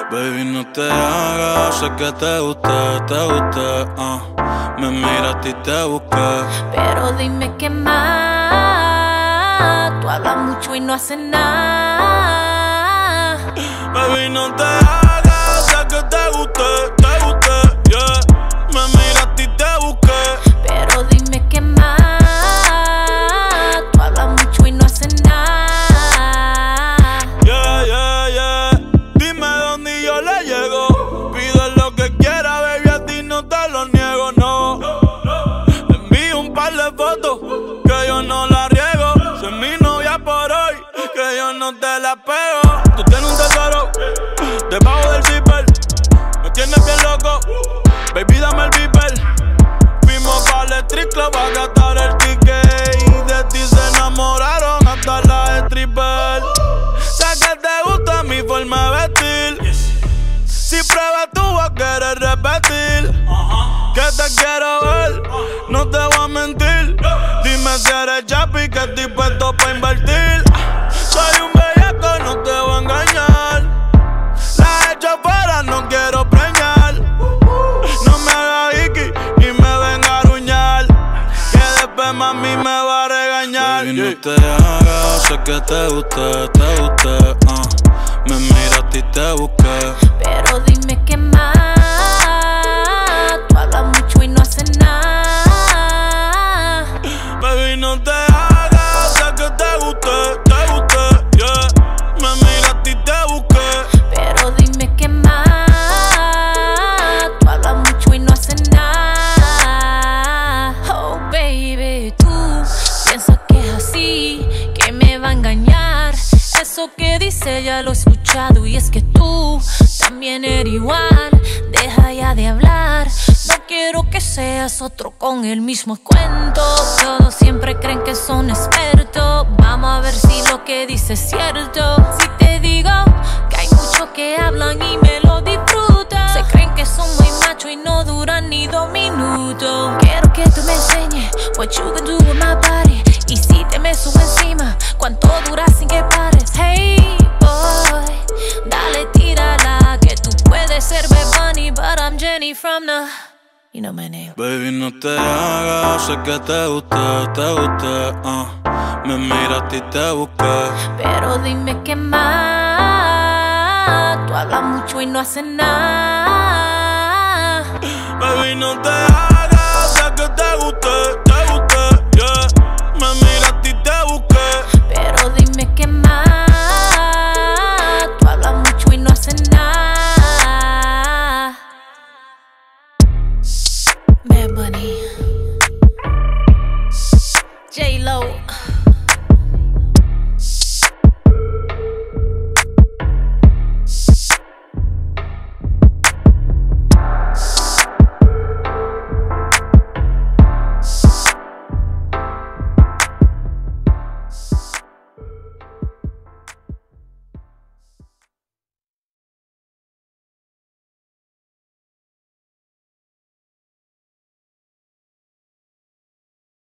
Baby, no te hagas, sé que te gusta, me miraste y te busqué. Pero dime qué más, tú hablas mucho y no haces nada. Baby, no te hagas, sé que te gusta, yeah. Me miraste y te busqué. Pero dime qué más, tú hablas mucho y no haces nada. Yeah. Dime dónde y yo le llego. Pide lo que quiera, baby, a ti no te lo niego, no. Le envío un par de fotos que yo no la riego. Soy mi novia por hoy, que yo no te la pego. Tú tienes un tesoro debajo del zipper. Me tienes bien loco, baby, dame el beeper. Fuimos para el street club a gastar el ticket y de ti se enamoraron hasta las strippers. Sé que te gusta mi forma de vestir. Si pruebas tú vas a querer repetir. Que te quiero ver, no te voy a mentir. Dime si eres chapi, que estoy puesto pa' invertir. Soy un bellaco, no te voy a engañar. La he hecho afuera, no quiero preñar. No me hagas hiki, ni me venga a aruñar, que después mami me va a regañar. Baby, no te hagas, sé que te gusta, me miraste y te busqué. Pero dime qué más, tú hablas mucho y no haces nada. Baby, no te hagas, sé que te gusta, yeah. Me miraste y te busqué. Pero dime qué más, tú hablas mucho y no haces nada. Oh baby, tú piensas que es así, que me va a engañar. Eso que dice ya lo he escuchado y es que tú también eres igual. Deja ya de hablar, no quiero que seas otro con el mismo cuento. Todos siempre creen que son expertos. Vamos a ver si lo que dices es cierto. Si te digo que hay muchos que hablan y me lo disfrutan, se creen que son muy machos y no duran ni 2 minutos. Quiero que tú me enseñes what you can do with my body. Y si te me subo encima, ¿cuánto duras sin que pares? Hey boy, dale, tírala, que tú puedes ser Bad Bunny, but I'm Jenny from the, you know my name. Baby, no te hagas, sé que te gusta, me miraste y te busqué. Pero dime qué más, tú hablas mucho y no haces nada. Baby, no te hagas, sé que te gusta.